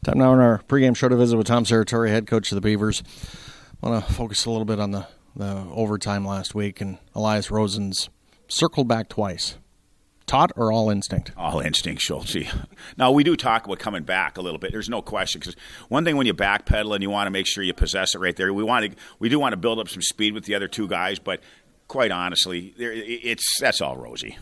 Time now in our pregame show to visit with Tom Serratore, head coach of the Beavers. I want to focus a little bit on the overtime last week, and Elias Rosen's circled back twice. Taught or all instinct? All instinct, Schultz. Now, we do talk about coming back a little bit. There's no question. Because one thing when you backpedal and you want to make sure you possess it right there, we do want to build up some speed with the other two guys, but quite honestly, that's all rosy.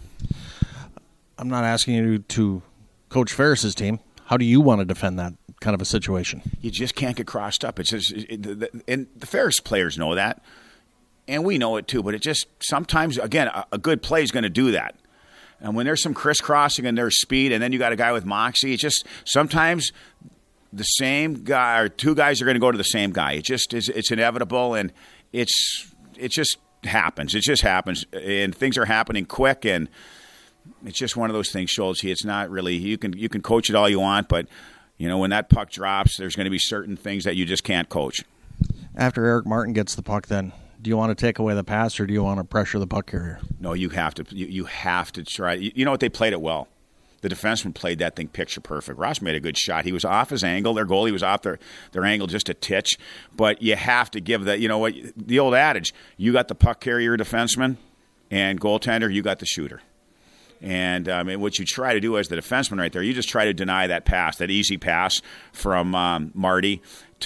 I'm not asking you to coach Ferris's team. How do you want to defend that kind of a situation? You just can't get crossed up. And the Ferris players know that, and we know it too. But it just sometimes, again, a good play is going to do that. And when there's some crisscrossing and there's speed, and then you got a guy with moxie, it's just sometimes the same guy or two guys are going to go to the same guy. It's inevitable, and it just happens. It just happens, and things are happening quick, and it's just one of those things, Schultz. It's not really you can coach it all you want, but when that puck drops, there's going to be certain things that you just can't coach. After Eric Martin gets the puck, then do you want to take away the pass or do you want to pressure the puck carrier? No, you have to. You have to try. You know what? They played it well. The defenseman played that thing picture perfect. Ross made a good shot. He was off his angle. Their goalie was off their angle just a titch. But you have to give that. You know what? The old adage: you got the puck carrier defenseman, and goaltender, you got the shooter. And what you try to do as the defenseman right there, you just try to deny that pass, that easy pass from Marty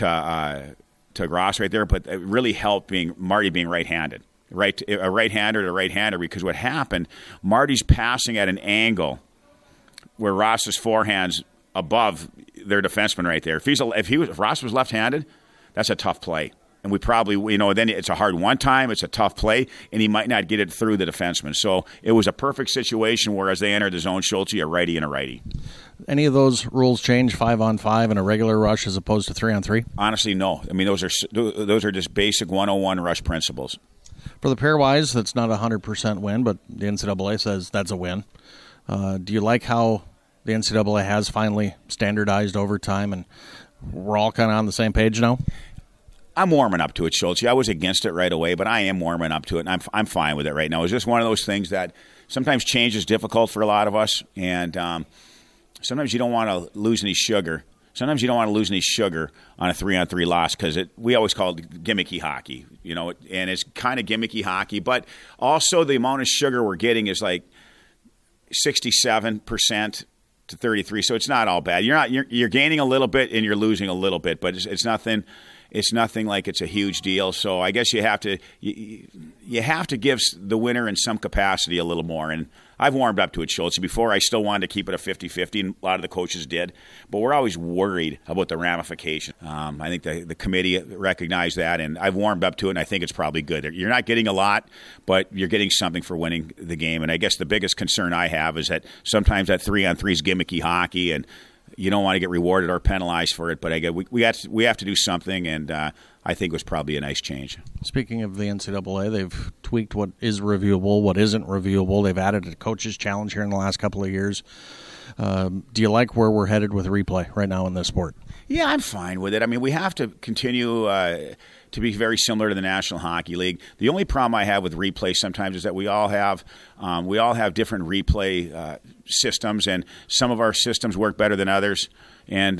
to Gross right there. But it really helped Marty being right-handed, a right-hander to right-hander. Because what happened, Marty's passing at an angle where Ross's forehand's above their defenseman right there. If Ross was left-handed, that's a tough play. And we probably, then it's a hard one time, it's a tough play, and he might not get it through the defenseman. So it was a perfect situation where as they entered the zone, Schultz, a righty and a righty. Any of those rules change 5-on-5 in a regular rush as opposed to 3-on-3? Honestly, no. I mean, those are just basic 101 rush principles. For the pairwise, that's not a 100% win, but the NCAA says that's a win. Do you like how the NCAA has finally standardized overtime and we're all kind of on the same page now? I'm warming up to it, Schultz. I was against it right away, but I am warming up to it, and I'm fine with it right now. It's just one of those things that sometimes change is difficult for a lot of us, and sometimes you don't want to lose any sugar. Sometimes you don't want to lose any sugar on a 3-on-3 loss because we always call it gimmicky hockey, and it's kind of gimmicky hockey, but also the amount of sugar we're getting is like 67% to 33%, so it's not all bad. You're gaining a little bit and you're losing a little bit, but it's nothing. It's nothing like it's a huge deal. So I guess you have to give the winner in some capacity a little more. And I've warmed up to it, Schultz. Before, I still wanted to keep it a 50-50, and a lot of the coaches did. But we're always worried about the ramification. I think the committee recognized that, and I've warmed up to it, and I think it's probably good. You're not getting a lot, but you're getting something for winning the game. And I guess the biggest concern I have is that sometimes that 3-on-3 is gimmicky hockey, and you don't want to get rewarded or penalized for it, but we have to do something, and I think it was probably a nice change. Speaking of the NCAA, they've tweaked what is reviewable, what isn't reviewable. They've added a coach's challenge here in the last couple of years. Do you like where we're headed with replay right now in this sport? Yeah, I'm fine with it. I mean, we have to continue to be very similar to the National Hockey League. The only problem I have with replay sometimes is that we all have different replay systems, and some of our systems work better than others. And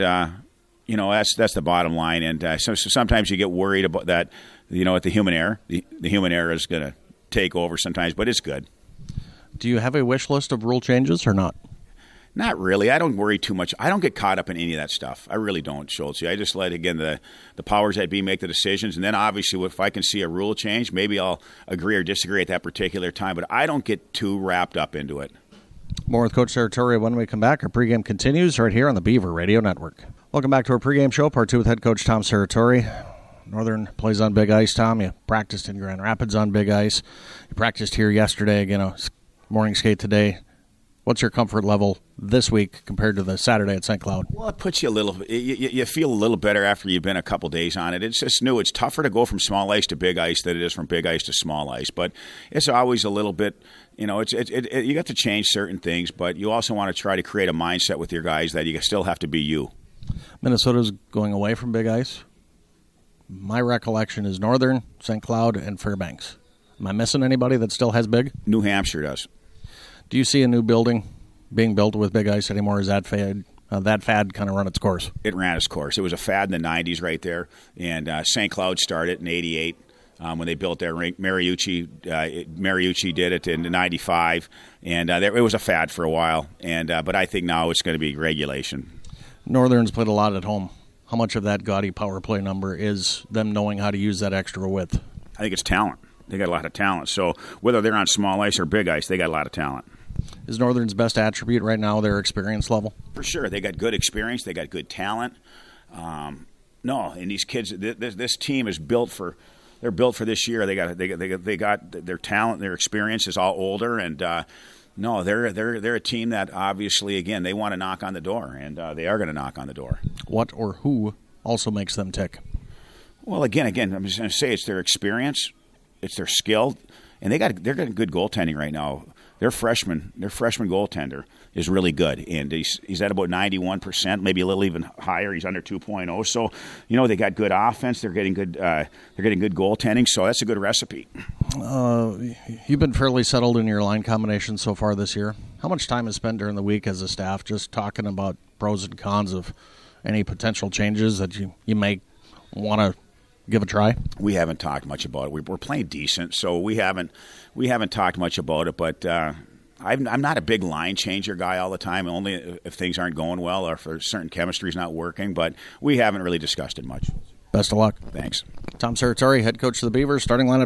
that's the bottom line. And so sometimes you get worried about that. At the human error, the human error is going to take over sometimes, but it's good. Do you have a wish list of rule changes or not? Not really. I don't worry too much. I don't get caught up in any of that stuff. I really don't, Schultz. I just let, again, the powers that be make the decisions. And then, obviously, if I can see a rule change, maybe I'll agree or disagree at that particular time. But I don't get too wrapped up into it. More with Coach Serratore when we come back. Our pregame continues right here on the Beaver Radio Network. Welcome back to our pregame show, part 2 with head coach Tom Serratore. Northern plays on big ice, Tom. You practiced in Grand Rapids on big ice. You practiced here yesterday, again, morning skate today. What's your comfort level this week compared to the Saturday at St. Cloud? Well, it puts you a little – you feel a little better after you've been a couple days on it. It's just new. It's tougher to go from small ice to big ice than it is from big ice to small ice. But it's always a little bit – you got to change certain things, but you also want to try to create a mindset with your guys that you still have to be you. Minnesota's going away from big ice. My recollection is Northern, St. Cloud, and Fairbanks. Am I missing anybody that still has big? New Hampshire does. Do you see a new building being built with big ice anymore? Is that that fad kind of run its course. It ran its course. It was a fad in the 90s right there, and St. Cloud started in 88 when they built their rink. Mariucci did it in 95, and it was a fad for a while. And but I think now it's going to be regulation. Northern's played a lot at home. How much of that gaudy power play number is them knowing how to use that extra width? I think it's talent. They got a lot of talent. So whether they're on small ice or big ice, they got a lot of talent. Is Northern's best attribute right now their experience level? For sure. They got good experience. They got good talent. And these kids, this team is built for. They're built for this year. They got their talent, their experience is all older, and they're a team that obviously, again, they want to knock on the door, and they are going to knock on the door. What or who also makes them tick? Well, again, I'm just going to say it's their experience, it's their skill, and they're getting good goaltending right now. Their freshman goaltender is really good, and he's at about 91%, maybe a little even higher. He's under 2.0. So, they got good offense. They're getting good goaltending. So that's a good recipe. You've been fairly settled in your line combination so far this year. How much time is spent during the week as a staff just talking about pros and cons of any potential changes that you may want to give a try? We haven't talked much about it. We're playing decent, so we haven't talked much about it. But I'm not a big line changer guy all the time. Only if things aren't going well or if certain chemistry's not working. But we haven't really discussed it much. Best of luck. Thanks. Tom Serratore, head coach of the Beavers, starting lineup